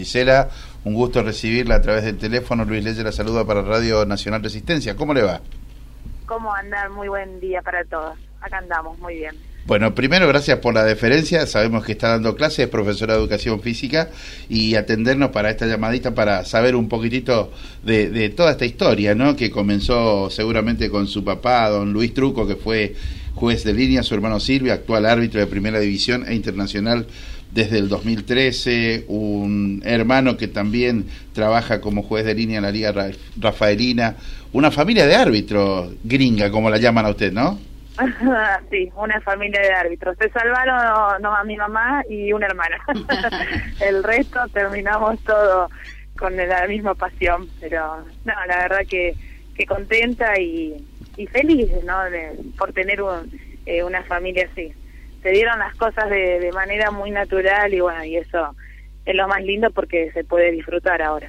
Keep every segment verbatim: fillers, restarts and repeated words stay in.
Gisela, un gusto recibirla a través del teléfono. Luis Leyes la saluda para Radio Nacional Resistencia. ¿Cómo le va? ¿Cómo andan? Muy buen día para todos. Acá andamos, muy bien. Bueno, primero, gracias por la deferencia. Sabemos que está dando clases, es profesora de Educación Física, y atendernos para esta llamadita para saber un poquitito de, de toda esta historia, ¿no? Que comenzó seguramente con su papá, don Luis Truco, que fue juez de línea, su hermano Silvio, actual árbitro de Primera División e internacional desde el dos mil trece, un hermano que también trabaja como juez de línea en la Liga Rafaelina, una familia de árbitros gringa, como la llaman a usted, ¿no? Sí, una familia de árbitros. Se salvaron no, a mi mamá y una hermana. El resto terminamos todo con la misma pasión, pero no, la verdad que, que contenta y, y feliz, ¿no? De, por tener un, eh, una familia así. Se dieron las cosas de, de manera muy natural y bueno, y eso es lo más lindo porque se puede disfrutar ahora.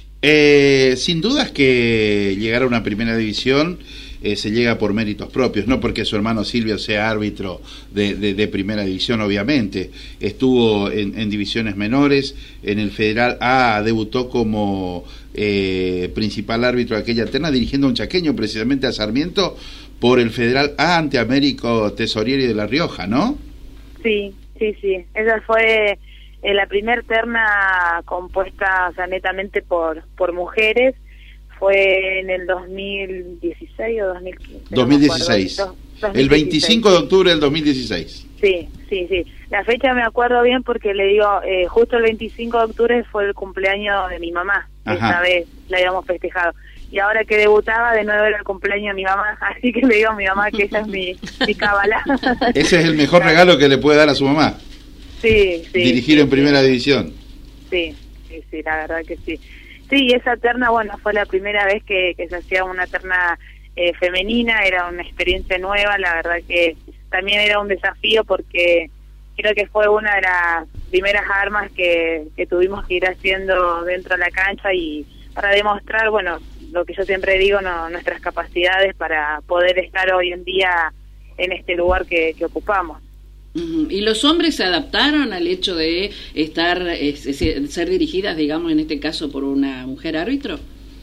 Eh, sin dudas que llegar a una primera división eh, se llega por méritos propios, no porque su hermano Silvio sea árbitro de, de, de primera división, obviamente. Estuvo en, en divisiones menores, en el Federal A debutó como eh, principal árbitro de aquella terna, dirigiendo a un chaqueño, precisamente a Sarmiento, por el Federal A ante Américo Tesorieri de La Rioja, ¿no? Sí, sí, sí. Esa fue eh, la primer terna compuesta, o sea, netamente por por mujeres. Fue en el dos mil dieciséis o dos mil quince. dos mil dieciséis. No el veinticinco de octubre del dos mil dieciséis. Sí, sí, sí. La fecha me acuerdo bien porque le digo, eh, justo el veinticinco de octubre fue el cumpleaños de mi mamá. Ajá. Esta vez la habíamos festejado. Y ahora que debutaba, de nuevo era el cumpleaños de mi mamá, así que le digo a mi mamá que ella es mi, mi cábala. Ese es el mejor regalo que le puede dar a su mamá. Sí, sí. Dirigir sí, en primera sí. división. Sí, sí, sí, la verdad que sí. Sí, esa terna, bueno, fue la primera vez que, que se hacía una terna eh, femenina, era una experiencia nueva, la verdad que también era un desafío porque creo que fue una de las primeras armas que, que tuvimos que ir haciendo dentro de la cancha y para demostrar, bueno, lo que yo siempre digo, no, nuestras capacidades para poder estar hoy en día en este lugar que, que ocupamos. ¿Y los hombres se adaptaron al hecho de estar eh, ser dirigidas, digamos, en este caso por una mujer árbitro?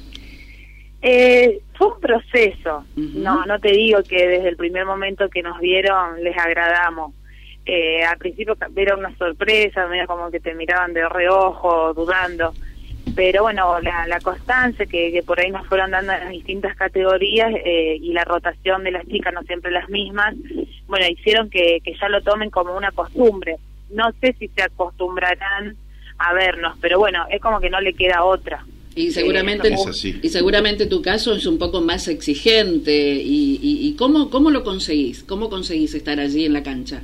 Eh, fue un proceso. Uh-huh. No, no te digo que desde el primer momento que nos vieron les agradamos. Eh, al principio era una sorpresa, medio como que te miraban de reojo, dudando. Pero bueno, la, la constancia que, que por ahí nos fueron dando en las distintas categorías eh, y la rotación de las chicas, no siempre las mismas, bueno, hicieron que, que ya lo tomen como una costumbre. No sé si se acostumbrarán a vernos, pero bueno, es como que no le queda otra. Y seguramente eh, es así. Y seguramente tu caso es un poco más exigente. ¿Y, y, y cómo, cómo lo conseguís? ¿Cómo conseguís estar allí en la cancha?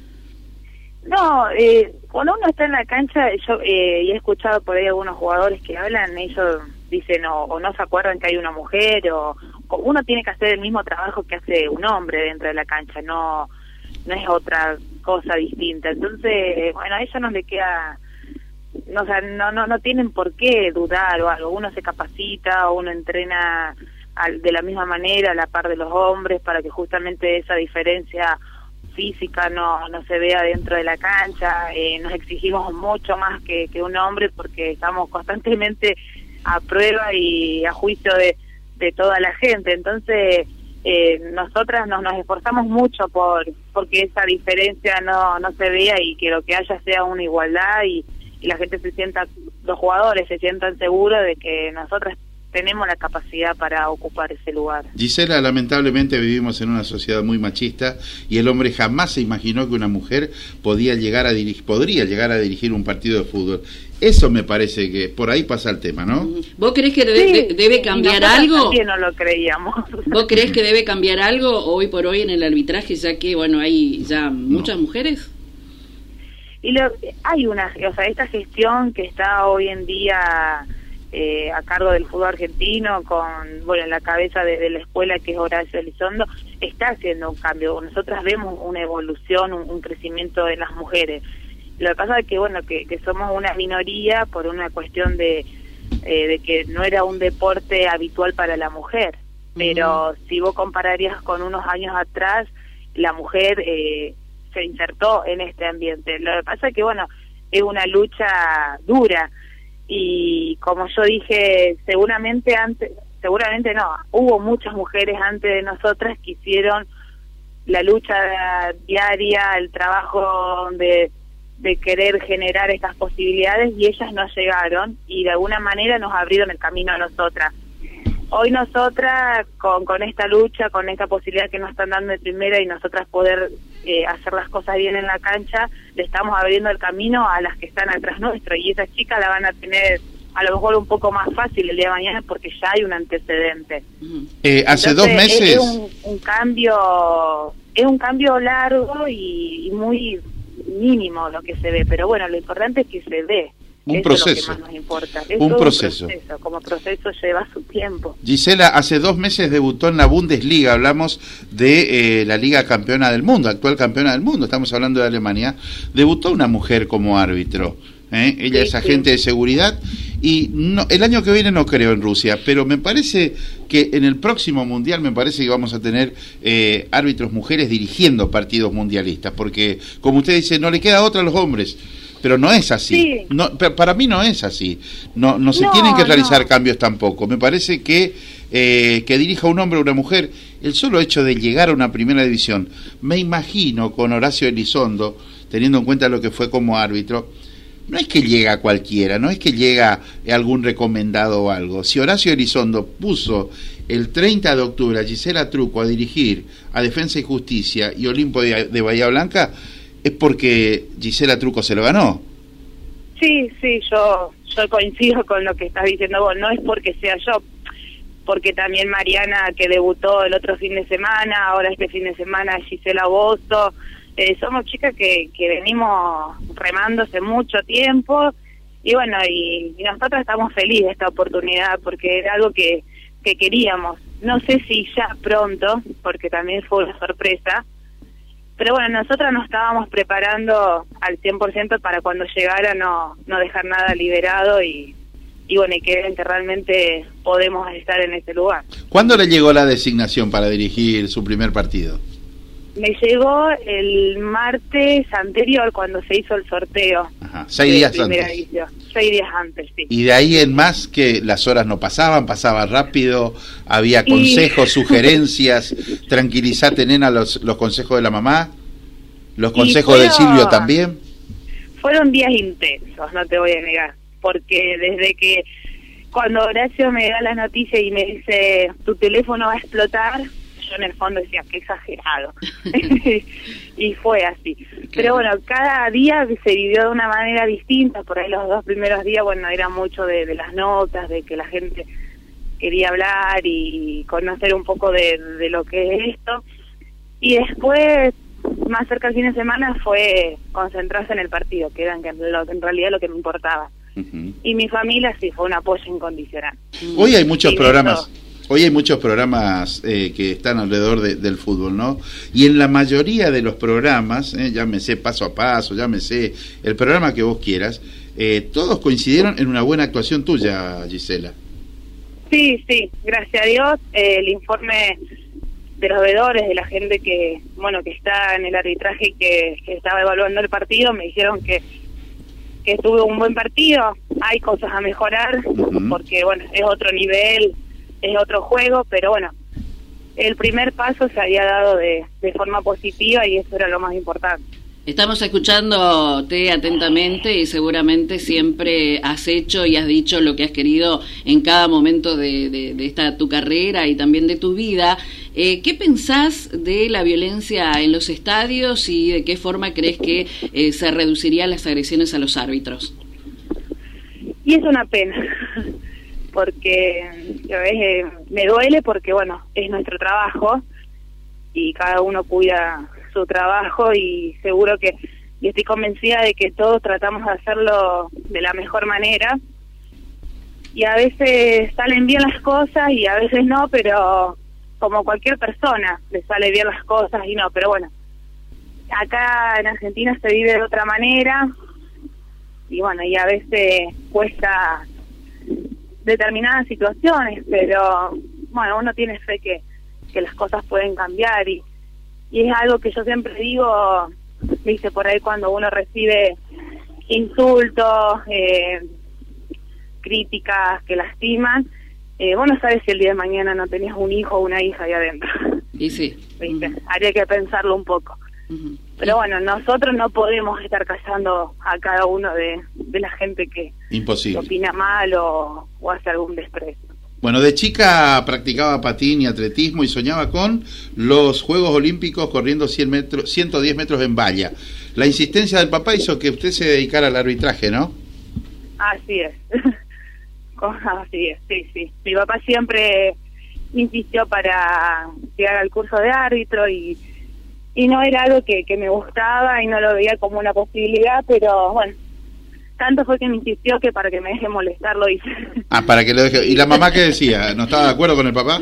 No, eh, cuando uno está en la cancha, yo eh, y he escuchado por ahí algunos jugadores que hablan, ellos dicen o, o no se acuerdan que hay una mujer, o, o uno tiene que hacer el mismo trabajo que hace un hombre dentro de la cancha, no no es otra cosa distinta. Entonces, bueno, a ellos no le queda, no, o sea, no, no, no tienen por qué dudar o algo, uno se capacita, o uno entrena al, de la misma manera a la par de los hombres para que justamente esa diferencia física no no se vea dentro de la cancha. Eh, nos exigimos mucho más que, que un hombre porque estamos constantemente a prueba y a juicio de, de toda la gente. Entonces eh, nosotras nos, nos esforzamos mucho por porque esa diferencia no no se vea y que lo que haya sea una igualdad y, y la gente se sienta, los jugadores se sientan seguros de que nosotras tenemos la capacidad para ocupar ese lugar. Gisela, lamentablemente vivimos en una sociedad muy machista y el hombre jamás se imaginó que una mujer podía llegar a dirigir, podría llegar a dirigir un partido de fútbol. Eso me parece que por ahí pasa el tema, ¿no? ¿Vos creés que debe, sí, de, debe cambiar nosotros algo? También no lo creíamos. ¿Vos creés que debe cambiar algo hoy por hoy en el arbitraje, ya que, bueno, hay ya muchas no. mujeres? Y lo, hay una, o sea, esta gestión que está hoy en día Eh, a cargo del fútbol argentino, con, bueno, en la cabeza de, de la escuela que es Horacio Elizondo, está haciendo un cambio. Nosotras vemos una evolución, un, un crecimiento de las mujeres. Lo que pasa es que, bueno, que, que somos una minoría por una cuestión de, eh, de que no era un deporte habitual para la mujer. Pero uh-huh. si vos compararías con unos años atrás, la mujer eh, se insertó en este ambiente. Lo que pasa es que, bueno, es una lucha dura. y como yo dije, seguramente antes, seguramente no, hubo muchas mujeres antes de nosotras que hicieron la lucha diaria, el trabajo de, de querer generar estas posibilidades, y ellas no llegaron y de alguna manera nos abrieron el camino a nosotras. Hoy nosotras, con, con esta lucha, con esta posibilidad que nos están dando de primera y nosotras poder eh, hacer las cosas bien en la cancha, le estamos abriendo el camino a las que están atrás nuestro, y esas chicas la van a tener a lo mejor un poco más fácil el día de mañana porque ya hay un antecedente. Eh, hace Entonces, dos meses... Es, es un, un cambio, es un cambio largo y, y muy mínimo lo que se ve, pero bueno, lo importante es que se ve. Un Eso proceso. Es lo que más nos importa. Es un todo proceso. un proceso. Como proceso lleva su tiempo. Gisela, hace dos meses debutó en la Bundesliga, hablamos de eh, la Liga Campeona del Mundo, actual campeona del mundo, estamos hablando de Alemania. Debutó una mujer como árbitro, ¿eh? Ella sí, es agente sí. de seguridad, y no, el año que viene no creo en Rusia, pero me parece que en el próximo Mundial me parece que vamos a tener eh, árbitros mujeres dirigiendo partidos mundialistas, porque como usted dice, no le queda otra a los hombres. Pero no es así. Sí. No, para mí no es así. No, no se no, tienen que realizar no. cambios tampoco. Me parece que eh, que dirija un hombre o una mujer, el solo hecho de llegar a una primera división, me imagino con Horacio Elizondo, teniendo en cuenta lo que fue como árbitro, no es que llega cualquiera, no es que llega algún recomendado o algo. Si Horacio Elizondo puso el treinta de octubre a Gisela Trucco a dirigir a Defensa y Justicia y Olimpo de, de Bahía Blanca, es porque Gisela Trucco se lo ganó. Sí, sí, yo yo coincido con lo que estás diciendo vos. No es porque sea yo, porque también Mariana, que debutó el otro fin de semana, ahora este fin de semana Gisela Bozo, eh, somos chicas que, que venimos remando hace mucho tiempo, y bueno, y, y nosotros estamos felices de esta oportunidad, porque era algo que, que queríamos. No sé si ya pronto, porque también fue una sorpresa, pero bueno, nosotras nos estábamos preparando al cien por ciento para cuando llegara no no dejar nada liberado y, y bueno, y que vean que realmente podemos estar en ese lugar. ¿Cuándo le llegó la designación para dirigir su primer partido? Me llegó el martes anterior cuando se hizo el sorteo. Ajá, seis días antes. Edición. Seis días antes, sí. Y de ahí en más, que las horas no pasaban, pasaba rápido, había consejos, y... sugerencias, tranquilizate nena, los, los consejos de la mamá, los consejos fueron, de Silvio también. Fueron días intensos, no te voy a negar, porque desde que cuando Horacio me da la noticia y me dice tu teléfono va a explotar, yo en el fondo decía, qué exagerado. Y fue así. Pero bueno, cada día se vivió de una manera distinta. Por ahí los dos primeros días, bueno, era mucho de, de las notas, de que la gente quería hablar y conocer un poco de, de lo que es esto. Y después, más cerca del fin de semana, fue concentrarse en el partido, que era en, lo, en realidad lo que me importaba. Uh-huh. Y mi familia sí fue un apoyo incondicional. Hoy hay muchos y programas... Eso, Hoy hay muchos programas eh, que están alrededor de, del fútbol, ¿no? Y en la mayoría de los programas, eh, llámese Paso a Paso, llámese el programa que vos quieras, eh, todos coincidieron en una buena actuación tuya, Gisela. Sí, sí, gracias a Dios. Eh, el informe de los veedores, de la gente que, bueno, que está en el arbitraje y que, que estaba evaluando el partido, me dijeron que que tuve un buen partido. Hay cosas a mejorar, uh-huh. porque, bueno, es otro nivel, es otro juego, pero bueno, el primer paso se había dado de, de forma positiva y eso era lo más importante. Estamos escuchándote atentamente y seguramente siempre has hecho y has dicho lo que has querido en cada momento de, de, de esta tu carrera y también de tu vida. Eh, ¿Qué pensás de la violencia en los estadios y de qué forma crees que eh, se reducirían las agresiones a los árbitros? Y es una pena. Porque eh, me duele porque, bueno, es nuestro trabajo y cada uno cuida su trabajo y seguro que, y estoy convencida de que todos tratamos de hacerlo de la mejor manera y a veces salen bien las cosas y a veces no, pero como cualquier persona le sale bien las cosas y no, pero bueno, acá en Argentina se vive de otra manera y bueno, y a veces cuesta determinadas situaciones, pero bueno, uno tiene fe que, que las cosas pueden cambiar y, y es algo que yo siempre digo, dice por ahí cuando uno recibe insultos, eh, críticas que lastiman, eh, vos no sabes si el día de mañana no tenías un hijo o una hija ahí adentro. Y sí. ¿Viste? Uh-huh. Habría que pensarlo un poco. Uh-huh. Pero bueno, nosotros no podemos estar callando a cada uno de, de la gente que, Imposible. que opina mal o, o hace algún desprecio. Bueno, de chica practicaba patín y atletismo y soñaba con los Juegos Olímpicos corriendo cien metros, ciento diez metros en valla. La insistencia del papá hizo que usted se dedicara al arbitraje, ¿no? Así es. Así es, sí, sí. Mi papá siempre insistió para llegar al curso de árbitro y, y no era algo que, que me gustaba y no lo veía como una posibilidad, pero bueno, tanto fue que me insistió que para que me deje molestar lo hice. Ah, para que lo deje. ¿Y la mamá qué decía? ¿No estaba de acuerdo con el papá?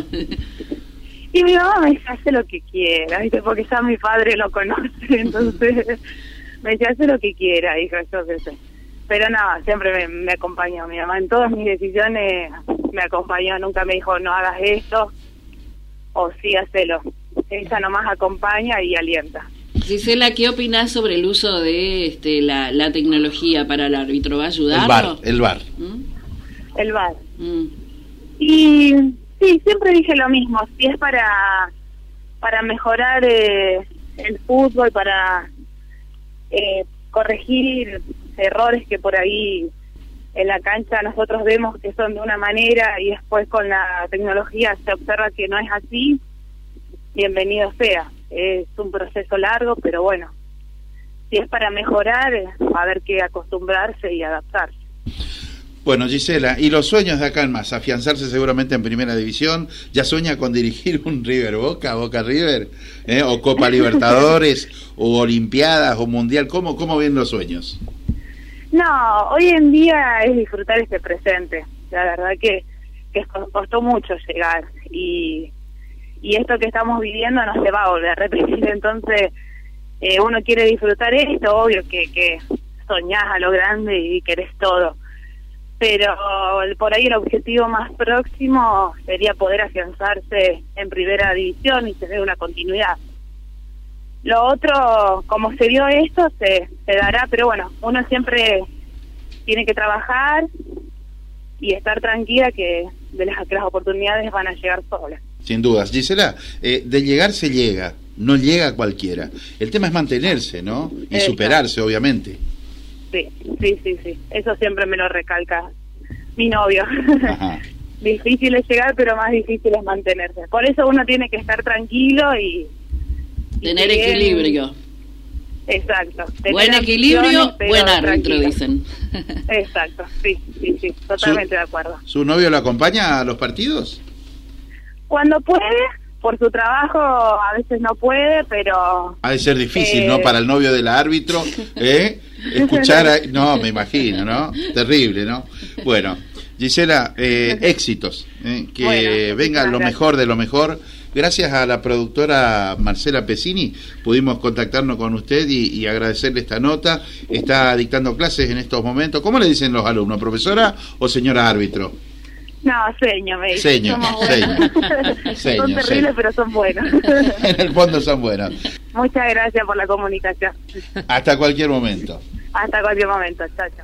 Y mi mamá me decía, hace lo que quiera, ¿viste? Porque ya mi padre lo conoce, entonces me decía, hace lo que quiera, hija, yo qué sé. Pero nada, no, siempre me, me acompañó. Mi mamá en todas mis decisiones me acompañó, nunca me dijo, no hagas esto, o sí, hacelo. Ella nomás acompaña y alienta. Gisela, ¿qué opinás sobre el uso de este, la, la tecnología para el árbitro? ¿Va a ayudarlo? El V A R, el V A R. ¿Mm? El V A R. Mm. Y sí, siempre dije lo mismo, si es para, para mejorar eh, el fútbol, para eh, corregir errores que por ahí en la cancha nosotros vemos que son de una manera y después con la tecnología se observa que no es así, bienvenido sea. Es un proceso largo, pero bueno, si es para mejorar, va a haber que acostumbrarse y adaptarse. Bueno, Gisela, y los sueños de acá en más, afianzarse seguramente en Primera División, ¿ya sueña con dirigir un River Boca, Boca River, eh? o Copa Libertadores, o Olimpiadas, o Mundial? ¿Cómo, cómo ven los sueños? No, hoy en día es disfrutar este presente, la verdad que, que costó mucho llegar, y, y esto que estamos viviendo no se va a volver a repetir, entonces eh, uno quiere disfrutar esto, obvio que, que soñás a lo grande y querés todo. Pero por ahí el objetivo más próximo sería poder afianzarse en Primera División y tener una continuidad. Lo otro, como se dio esto, se, se dará, pero bueno, uno siempre tiene que trabajar y estar tranquila que de las, que las oportunidades van a llegar solas. Sin dudas. Gisela, eh, de llegar se llega, no llega cualquiera. El tema es mantenerse, ¿no? Y Exacto. superarse, obviamente. Sí, sí, sí, sí. Eso siempre me lo recalca mi novio. Ajá. Difícil es llegar, pero más difícil es mantenerse. Por eso uno tiene que estar tranquilo y... y tener equilibrio. Exacto. Buen equilibrio, buen árbitro, dicen. Exacto, sí, sí, sí. Totalmente de acuerdo. ¿Su novio lo acompaña a los partidos? Cuando puede, por su trabajo a veces no puede, pero... Ha de ser difícil, eh... ¿no? Para el novio del árbitro, ¿eh? Escuchar a... No, me imagino, ¿no? Terrible, ¿no? Bueno, Gisela, eh, éxitos, ¿eh? Que bueno, venga lo mejor de lo mejor. Gracias a la productora Marcela Pesini pudimos contactarnos con usted y, y agradecerle esta nota. Está dictando clases en estos momentos. ¿Cómo le dicen los alumnos? ¿Profesora o señora árbitro? No, seño, me dicen. Seño, seño. seño. Son terribles, seño. Pero son buenos. En el fondo son buenos. Muchas gracias por la comunicación. Hasta cualquier momento. Hasta cualquier momento. Chao, chao.